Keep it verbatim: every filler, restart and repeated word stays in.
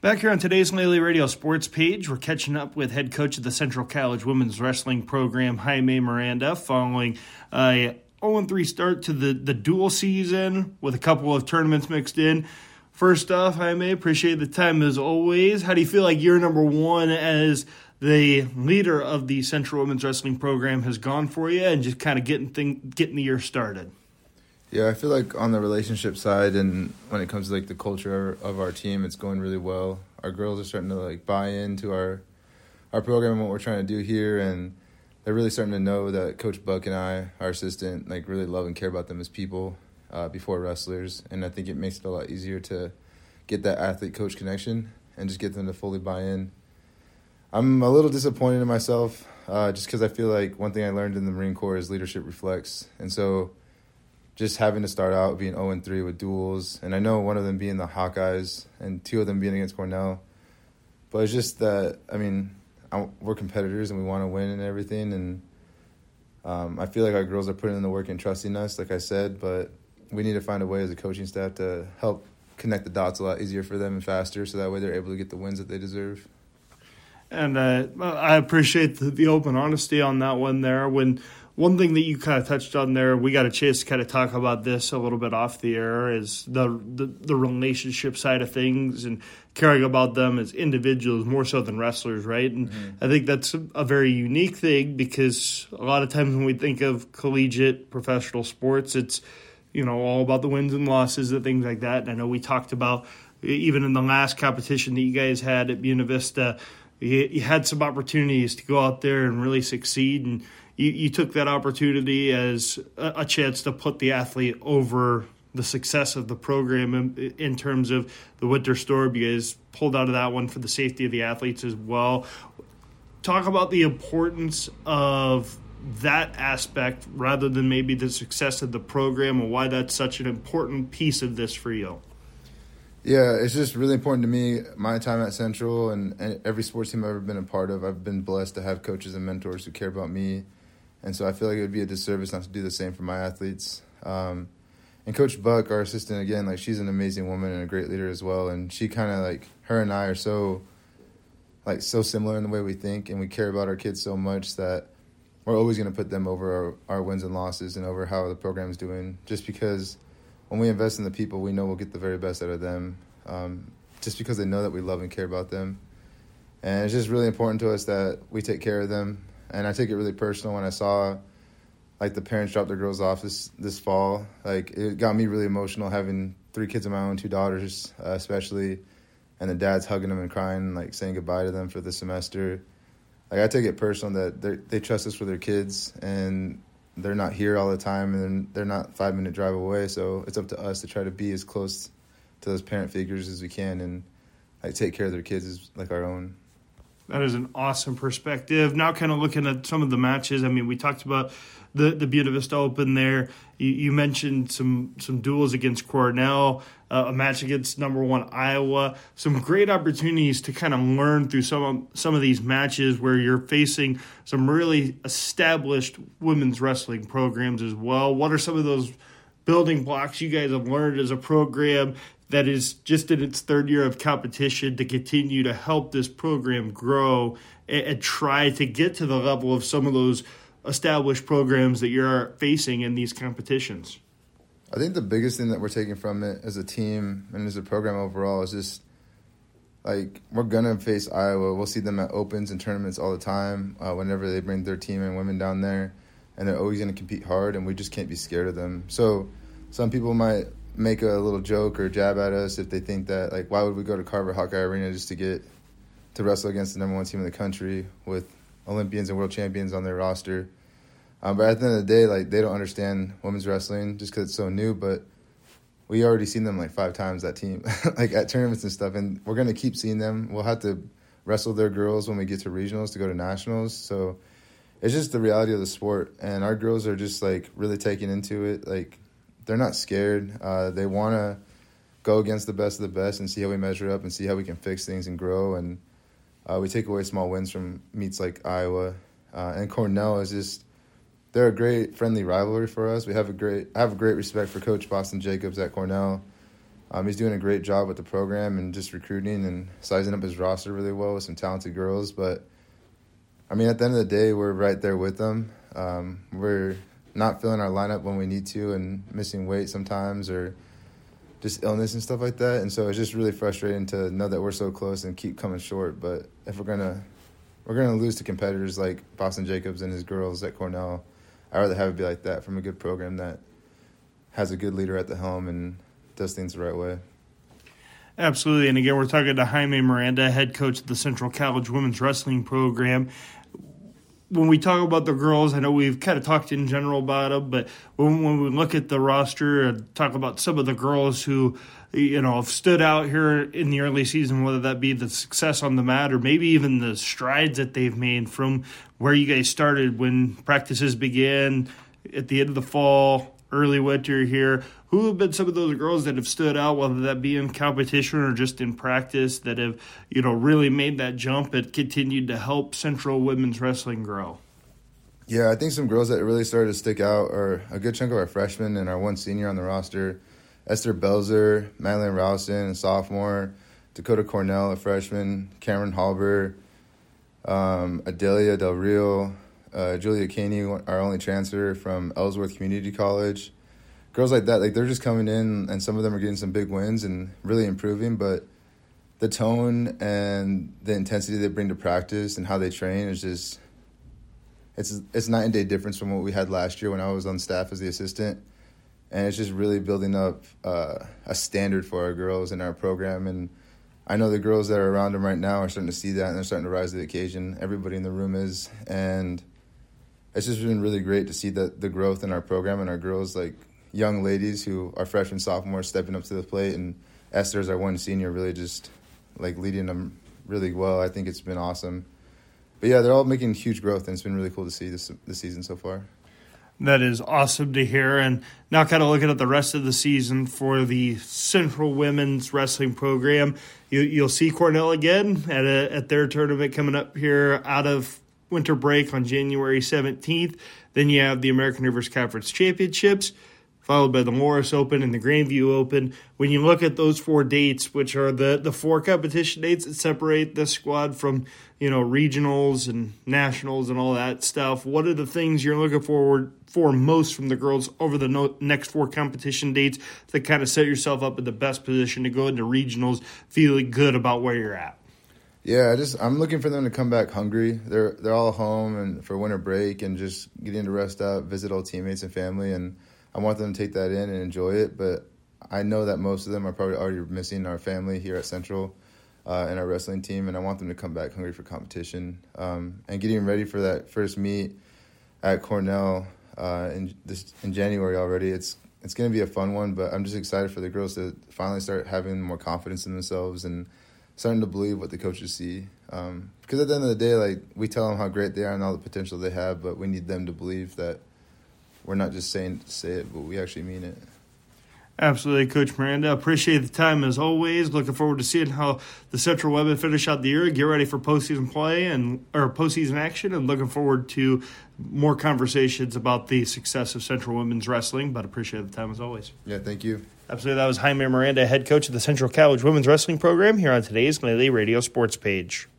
Back here on today's Lely Radio Sports page, we're catching up with head coach of the Central College Women's Wrestling Program, Jaime Miranda, following a oh and three start to the, the dual season with a couple of tournaments mixed in. First off, Jaime, appreciate the time as always. How do you feel like year number one as the leader of the Central Women's Wrestling Program has gone for you and just kind of getting thing, getting the year started? Yeah, I feel like on the relationship side and when it comes to like the culture of our team, it's going really well. Our girls are starting to like buy into our our program and what we're trying to do here, and they're really starting to know that Coach Buck and I, our assistant, like really love and care about them as people uh, before wrestlers, and I think it makes it a lot easier to get that athlete-coach connection and just get them to fully buy in. I'm a little disappointed in myself uh, just because I feel like one thing I learned in the Marine Corps is leadership reflects, and so just having to start out being oh and three with duels, and I know one of them being the Hawkeyes and two of them being against Cornell. But it's just that, I mean, I, we're competitors and we want to win and everything, and um, I feel like our girls are putting in the work and trusting us, like I said, but we need to find a way as a coaching staff to help connect the dots a lot easier for them and faster so that way they're able to get the wins that they deserve. And uh, I appreciate the, the open honesty on that one there. When one thing that you kind of touched on there, we got a chance to kind of talk about this a little bit off the air, is the, the the relationship side of things and caring about them as individuals more so than wrestlers, right? And mm-hmm. I think that's a, a very unique thing because a lot of times when we think of collegiate professional sports, it's, you know, all about the wins and losses and things like that. And I know we talked about, even in the last competition that you guys had at Buena Vista, you, you had some opportunities to go out there and really succeed, and You, you took that opportunity as a, a chance to put the athlete over the success of the program in, in terms of the winter storm. You guys pulled out of that one for the safety of the athletes as well. Talk about the importance of that aspect rather than maybe the success of the program and why that's such an important piece of this for you. Yeah, it's just really important to me, my time at Central and, and every sports team I've ever been a part of. I've been blessed to have coaches and mentors who care about me. And so I feel like it would be a disservice not to do the same for my athletes. Um, and Coach Buck, our assistant, again, like she's an amazing woman and a great leader as well. And she kind of like, her and I are so, like so similar in the way we think, and we care about our kids so much that we're always going to put them over our, our wins and losses and over how the program's doing, just because when we invest in the people, we know we'll get the very best out of them, um, just because they know that we love and care about them. And it's just really important to us that we take care of them. And I take it really personal when I saw, like, the parents drop their girls off this this fall. Like, it got me really emotional having three kids of my own, two daughters uh, especially, and the dads hugging them and crying, like, saying goodbye to them for the semester. Like, I take it personal that they trust us for their kids, and they're not here all the time, and they're not five-minute drive away. So it's up to us to try to be as close to those parent figures as we can and, like, take care of their kids as, like, our own. That is an awesome perspective. Now kind of looking at some of the matches, I mean, we talked about the, the Buena Vista Open there. You, you mentioned some some duels against Cornell, uh, a match against number one Iowa. Some great opportunities to kind of learn through some of, some of these matches where you're facing some really established women's wrestling programs as well. What are some of those building blocks you guys have learned as a program that is just in its third year of competition to continue to help this program grow and, and try to get to the level of some of those established programs that you're facing in these competitions? I think the biggest thing that we're taking from it as a team and as a program overall is just, like, we're going to face Iowa. We'll see them at opens and tournaments all the time uh, whenever they bring their team and women down there, and they're always going to compete hard, and we just can't be scared of them. So some people might make a little joke or jab at us if they think that, like, why would we go to Carver Hawkeye Arena just to get to wrestle against the number one team in the country with Olympians and world champions on their roster? Um, but at the end of the day, like, they don't understand women's wrestling just because it's so new, but we already seen them like five times, that team, like at tournaments and stuff, and we're going to keep seeing them. We'll have to wrestle their girls when we get to regionals to go to nationals. So it's just the reality of the sport, and our girls are just, like, really taking into it. Like, they're not scared. Uh, they want to go against the best of the best and see how we measure up and see how we can fix things and grow. And uh, we take away small wins from meets like Iowa. Uh, and Cornell is just, they're a great friendly rivalry for us. We have a great, I have a great respect for Coach Boston Jacobs at Cornell. Um, he's doing a great job with the program and just recruiting and sizing up his roster really well with some talented girls. But, I mean, at the end of the day, we're right there with them. Um, we're not filling our lineup when we need to and missing weight sometimes or just illness and stuff like that. And so it's just really frustrating to know that we're so close and keep coming short. But if we're going to we're gonna lose to competitors like Boston Jacobs and his girls at Cornell, I'd rather have it be like that from a good program that has a good leader at the helm and does things the right way. Absolutely. And again, we're talking to Jaime Miranda, head coach of the Central College women's wrestling program. When we talk about the girls, I know we've kind of talked in general about them, but when, when we look at the roster and talk about some of the girls who, you know, have stood out here in the early season, whether that be the success on the mat or maybe even the strides that they've made from where you guys started when practices began at the end of the fall, early winter here, who have been some of those girls that have stood out, whether that be in competition or just in practice, that have, you know, really made that jump and continued to help Central women's wrestling grow? Yeah, I think some girls that really started to stick out are a good chunk of our freshmen and our one senior on the roster, Esther Belzer, Madeline Rowson, a sophomore, Dakota Cornell, a freshman, Cameron Halber, um, Adelia Del Rio, uh, Julia Caney, our only transfer from Ellsworth Community College. Girls like that, like they're just coming in, and some of them are getting some big wins and really improving. But the tone and the intensity they bring to practice and how they train is just it's it's night and day difference from what we had last year when I was on staff as the assistant. And it's just really building up uh, a standard for our girls in our program. And I know the girls that are around them right now are starting to see that, and they're starting to rise to the occasion. Everybody in the room is, and it's just been really great to see the the growth in our program and our girls, like young ladies who are freshmen, sophomores, stepping up to the plate, and Esther's our one senior, really just like leading them really well. I think it's been awesome. But yeah, they're all making huge growth, and it's been really cool to see this this season so far. That is awesome to hear. And now kind of looking at the rest of the season for the Central Women's Wrestling Program, you, you'll see Cornell again at a, at their tournament coming up here out of winter break on January seventeenth. Then you have the American Rivers Conference Championships, followed by the Morris Open and the Grandview Open. When you look at those four dates, which are the, the four competition dates that separate this squad from, you know, regionals and nationals and all that stuff, what are the things you're looking forward for most from the girls over the no, next four competition dates to kind of set yourself up in the best position to go into regionals feeling good about where you're at? Yeah, I just I'm looking for them to come back hungry. They're they're all home and for winter break and just getting to rest up, visit old teammates and family, and I want them to take that in and enjoy it. But I know that most of them are probably already missing our family here at Central uh, and our wrestling team, and I want them to come back hungry for competition um, and getting ready for that first meet at Cornell uh, in this in January already. It's it's going to be a fun one, but I'm just excited for the girls to finally start having more confidence in themselves and starting to believe what the coaches see. Um, because at the end of the day, like, we tell them how great they are and all the potential they have, but we need them to believe that we're not just saying to say it, but we actually mean it. Absolutely, Coach Miranda. Appreciate the time as always. Looking forward to seeing how the Central Women finish out the year, get ready for postseason play and or postseason action, and looking forward to more conversations about the success of Central Women's Wrestling. But appreciate the time as always. Yeah, thank you. Absolutely. That was Jaime Miranda, head coach of the Central College Women's Wrestling Program, here on today's Lele Radio Sports Page.